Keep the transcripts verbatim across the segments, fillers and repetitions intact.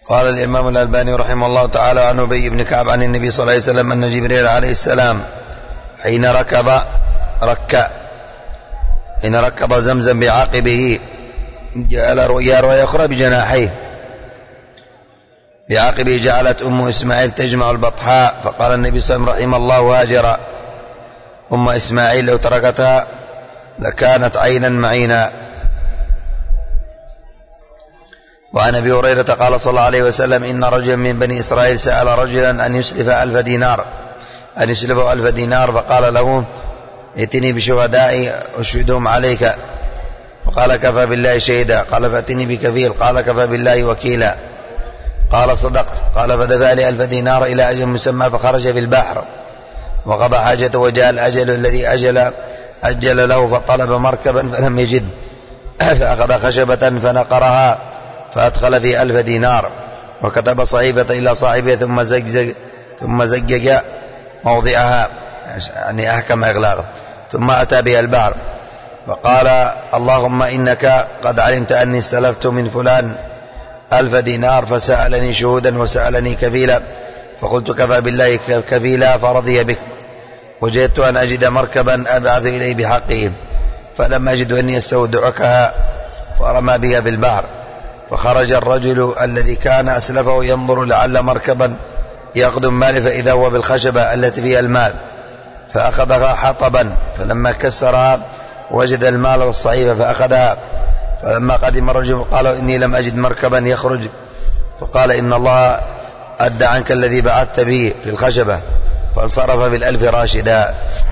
قال الإمام الألباني رحمه الله تعالى عن أبي بن كعب عن النبي صلى الله عليه وسلم أن جبريل عليه السلام حين ركض رك حين ركض زمزم بعقبه جعل رؤيا أخرى بجناحيه بعقبه جعلت أم إسماعيل تجمع البطحاء، فقال النبي صلى الله عليه وسلم رحم الله هاجر أم إسماعيل لو تركتها لكانت عينا معينا. وعن أبي هريرة قال صلى الله عليه وسلم إن رجلا من بني إسرائيل سأل رجلا أن يسلف ألف دينار أن يسلفه ألف دينار فقال له ائتني بشهدائي أشهدهم عليك، فقال كفى بالله شهيدا، قال فأتني بكفيل، قال كفى بالله وكيلا، قال صدقت، قال فدفع لي ألف دينار إلى أجل مسمى فخرج في البحر وقضى حاجته وجاء الأجل الذي أجل أجل له فطلب مركبا فلم يجد فأخذ خشبة فنقرها فأدخل في ألف دينار وكتب صحيفة إلى صاحبه ثم زجزج ثم زجج موضعها يعني أحكم إغلاقه ثم أتى بها البحر فقال اللهم إنك قد علمت أني استلفت من فلان ألف دينار فسألني شهودا وسألني كفيلا، فقلت كفى بالله كفيلا فرضي بك، وجدت أن أجد مركبا أبعث إليه بحقه فلم أجد أني استودعكها فرمى بها في البحر، فخرج الرجل الذي كان أسلفه ينظر لعل مركبا يقدم ماله فإذا هو بالخشبة التي فيها المال فأخذها حطبا فلما كسرها وجد المال والصحيفة فأخذها، فلما قدم الرجل قال إني لم أجد مركبا يخرج، فقال إن الله أدى عنك الذي بعثت به في الخشبة، فانصرف بالألف راشدا.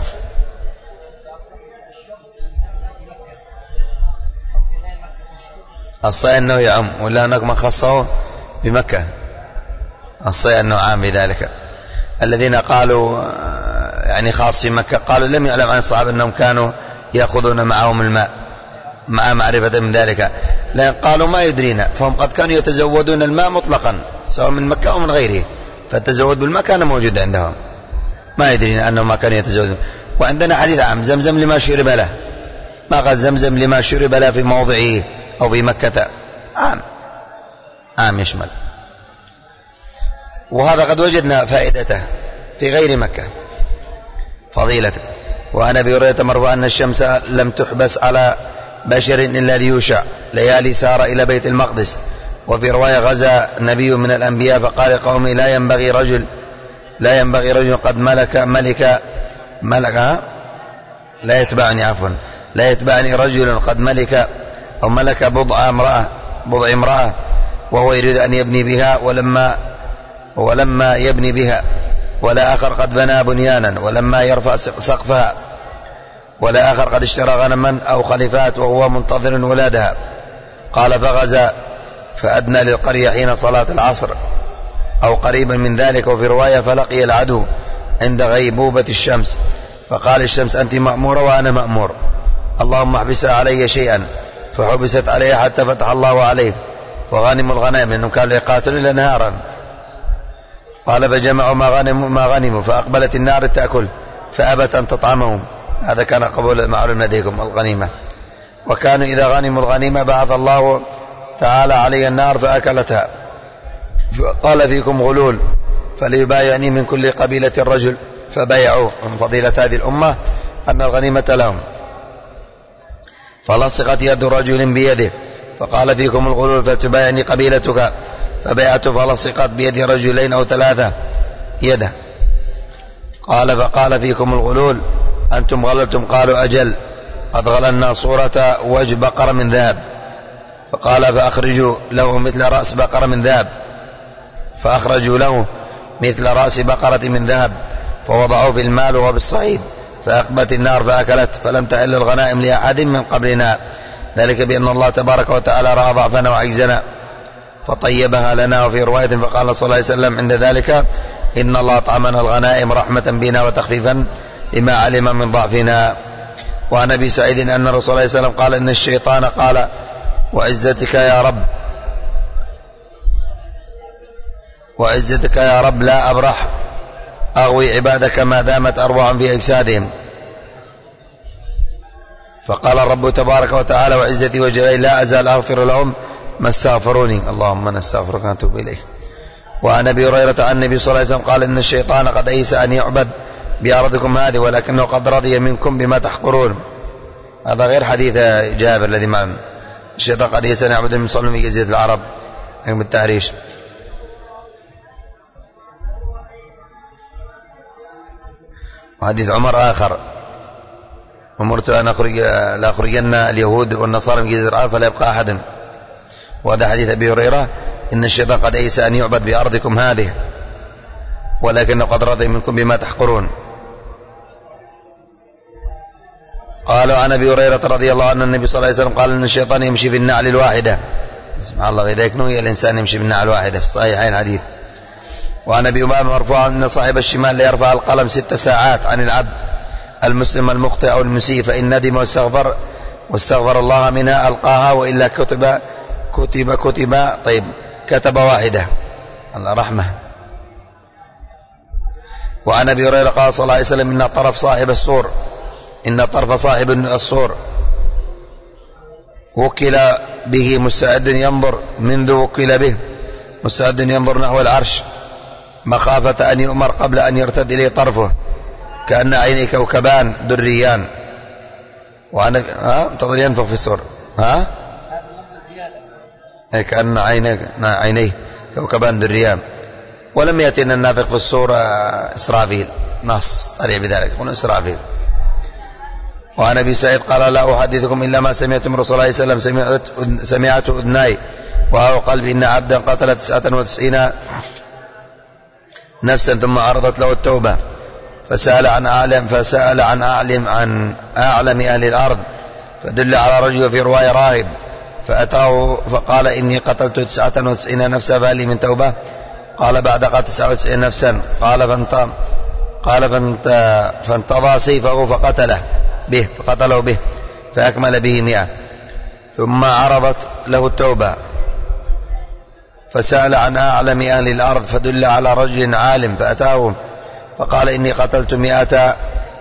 الصحيح أنه يعم ولا هناك من خصه بمكة، الصحيح أنه عام بذلك. الذين قالوا يعني خاص في مكة قالوا لم يعلم عن الصحابة أنهم كانوا يأخذون معهم الماء مع معرفة من ذلك، لأن قالوا ما يدرينا، فهم قد كانوا يتزودون الماء مطلقا سواء من مكة أو من غيره، فالتزود بالماء كان موجود عندهم، ما يدرينا أنهم ما كانوا يتزودون. وعندنا حديث عام زمزم لما شرب له، ما قال زمزم لما شرب له في موضعه أو في مكة، عام عام يشمل. وهذا قد وجدنا فائدته في غير مكة فضيلته. وعن أبي هريرة مرفوعا أن الشمس لم تحبس على بشر إلا ليوشع ليالي سار إلى بيت المقدس. وفي رواية غزا نبي من الأنبياء فقال قومي لا ينبغي رجل لا ينبغي رجل قد ملك ملك ملك لا يتبعني عفوا لا يتبعني رجل قد ملك أو ملك بضع امرأة بضع امرأة وهو يريد أن يبني بها ولما ولما يبني بها، ولا آخر قد بنى بنيانا ولما يرفع سقفها، ولا آخر قد اشترى غنما أو خليفات وهو منتظر ولادها. قال فغزا فأدنى للقرية حين صلاة العصر أو قريبا من ذلك. وفي رواية فلقي العدو عند غيبوبة الشمس فقال الشمس أنت مأمورة وأنا مأمور، اللهم احبسها علي شيئا، فحبست عليه حتى فتح الله عليه فغنموا الغنائم لأنهم كانوا يقاتلون إلى نهارا. قال فجمعوا ما غنموا ما غنموا فأقبلت النار تأكل فأبت أن تطعمهم، هذا كان قبول معلوم لديكم الغنيمة. وكانوا إذا غنموا الغنيمة بعث الله تعالى علي النار فأكلتها، قال فيكم غلول فليبايعني من كل قبيلة الرجل، فبايعوا. من فضيلة هذه الأمة أن الغنيمة لهم. فلصقت يد رجل بيده فقال فيكم الغلول فتبايعني قبيلتك، فبيعت فلصقت بيد رجلين أو ثلاثة يده. قال فقال فيكم الغلول أنتم غللتم، قالوا أجل قد غللنا صورة وجه بقرة من ذهب، فقال فأخرجوا له مثل رأس بقرة من ذهب، فأخرجوا له مثل رأس بقرة من ذهب فوضعوه في المال وبالصعيد فأقبت النار فأكلت، فلم تحل الغنائم لأحد من قبلنا، ذلك بأن الله تبارك وتعالى رأى ضعفنا وعجزنا فطيبها لنا. وفي رواية فقال صلى الله عليه وسلم عند ذلك إن الله أطعمنا الغنائم رحمة بنا وتخفيفا لما علم من ضعفنا. وعن أبي سعيد أن الرسول صلى الله عليه وسلم قال إن الشيطان قال وعزتك يا رب وعزتك يا رب لا أبرح أغوي عبادك ما دامت أرواح في أجسادهم. فقال الرب تبارك وتعالى وعزتي وجلالي لا أزال أغفر لهم ما استغفروني اللهم نستغفرك ونتوب إليك. وعن أبي هريرة عن النبي صلى الله عليه وسلم قال إن الشيطان قد أيس أن يعبد بأرضكم هذه ولكنه قد رضي منكم بما تحقرون. هذا غير حديث جابر الذي معنا. الشيطان قد أيس أن يعبد المصلون في جزيرة العرب يوم التحريش. وحديث عمر آخر أمرت أن أخرج لا أخرجن اليهود والنصارى من جزيرة العرب فلا يبقى أحد. وهذا حديث أبي هريرة إن الشيطان قد أيس أن يعبد بأرضكم هذه ولكن قد رضي منكم بما تحقرون. قالوا عن أبي هريرة رضي الله عنه النبي صلى الله عليه وسلم قال إن الشيطان يمشي في النعل الواحدة. سبحان الله إذا نهي الإنسان يمشي بالنعل الواحدة في الصحيحين حديث. وعن أبي أمامة مرفوعا إن صاحب الشمال لا يرفع القلم ست ساعات عن العبد المسلم المخطئ أو المسيء فإن ندم واستغفر واستغفر الله منها ألقاها وإلا كتب كتب كتب طيب كتب واحدة. الله رحمة. وعن أبي هريرة قال صلى الله عليه وسلم إن طرف صاحب الصور إن طرف صاحب الصور وكل به مستعد ينظر منذ وكل به مستعد ينظر نحو العرش مخافة أن يؤمر قبل أن يرتد إليه طرفه كأن عينيه كوكبان دريان. وعن ها تظل ينفخ في الصور ها هذا اللفظ زيادة كأن عينيه عينيه كوكبان دريان. ولم يأتي أن النافخ في الصور إسرافيل نص عليه بذلك يقول إسرافيل. وعن أبي سعيد قال لا أحدثكم إلا ما سمعت من رسول الله صلى الله عليه وسلم سمعته أذناي وهو قلبي إن عبدا قتل تسعة وتسعين نفسا ثم عرضت له التوبة فسأل عن أعلم فسأل عن أعلم عن أعلم أهل الأرض فدل على رجل في رواية راهب فأتاه فقال إني قتلت تسعة وتسعين نفسا فهل من توبة؟ قال بعد قتل تسعة وتسعين نفسا. قال فانت قال فانت فانتضى سيفه فقتله به فقتله به فأكمل به مئة ثم عرضت له التوبة فسأل عن أعلم أهل الأرض فدل على رجل عالم فأتاه فقال إني قتلت مئة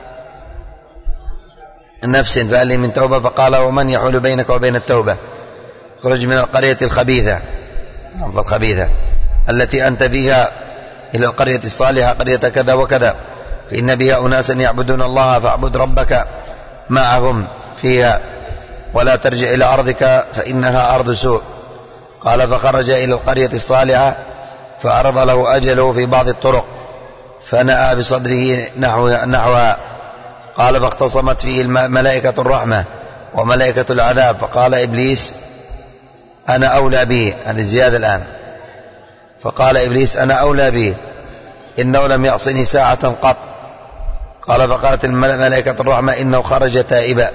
نفس فهل لي من توبة؟ فقال ومن يحول بينك وبين التوبة؟ خرج من القرية الخبيثة الخبيثة التي أنت فيها إلى القرية الصالحة قرية كذا وكذا فإن بها أناسا يعبدون الله فاعبد ربك معهم فيها ولا ترجع إلى أرضك فإنها أرض سوء. قال فخرج إلى القرية الصالحة فعرض له أجله في بعض الطرق فنأى بصدره نحو نحوها. قال فاختصمت فيه ملائكة الرحمة وملائكة العذاب فقال إبليس أنا أولى به. هذه زيادة الآن. فقال إبليس أنا أولى به إنه لم يعصني ساعة قط. قال فقالت الملائكة الرحمة إنه خرج تائبا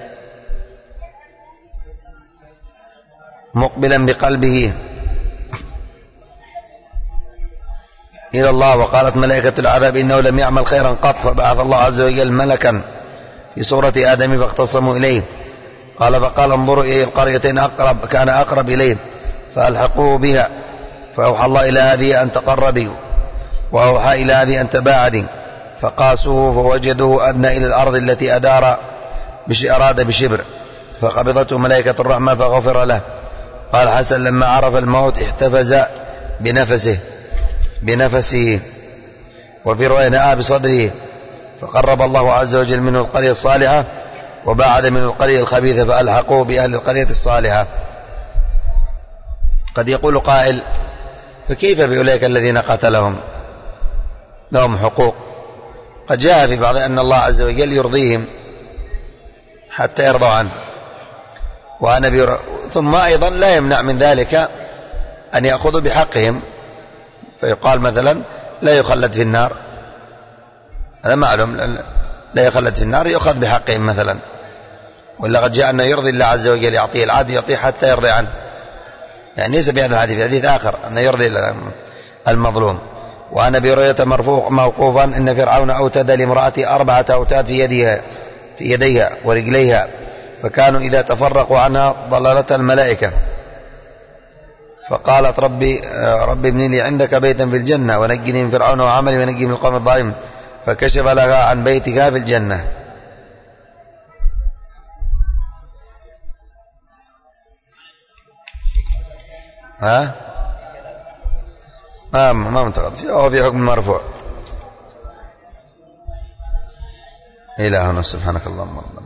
مقبلا بقلبه إلى الله. وقالت ملائكة العذاب إنه لم يعمل خيرا قط. فبعث الله عز وجل ملكا في صورة آدم فاختصموا إليه. قال فقال انظروا إلى القريتين أقرب كان أقرب إليه فألحقوه بها. فأوحى الله إلى هذه أن تقربي وأوحى إلى هذه أن تباعدي فقاسوه فوجدوه أدنى إلى الأرض التي أدار بش أراد بشبر فقبضته ملائكة الرحمة فغفر له. قال حسن لما عرف الموت احتفز بنفسه بنفسه وفي رواية نأى بصدره فقرب الله عز وجل منه القرية الصالحة وبعد من القرية الخبيثة فألحقوه بأهل القرية الصالحة. قد يقول قائل فكيف بأولئك الذين قتلهم لهم حقوق؟ قد جاء في بعض أن الله عز وجل يرضيهم حتى يرضوا عنه وأنا ثم أيضا لا يمنع من ذلك أن يأخذوا بحقهم فيقال مثلا لا يخلد في النار. هذا معلوم لا يخلد في النار يأخذ بحقهم مثلا. ولا قد جاء أنه يرضي الله عز وجل يعطيه العدل يعطيه حتى يرضي عنه يعني ليس بهذا الحديث. في حديث آخر أنه يرضي المظلوم. وعن أبي هريرة مرفوع موقوفا إن فرعون أوتد لامرأته أربعة أوتاد في يدها في يديها ورجليها فكانوا إذا تفرقوا عنها ضللتها الملائكة فقالت ربي ربي ابني لي عندك بيتا في الجنة ونجني من فرعون وعملي ونجني من القوم الظالمين فكشف لها عن بيتها في الجنة. ها ما ما متقدم، هو في حكم مرفوع. إلى هنا سبحانك اللهم وبحمدك.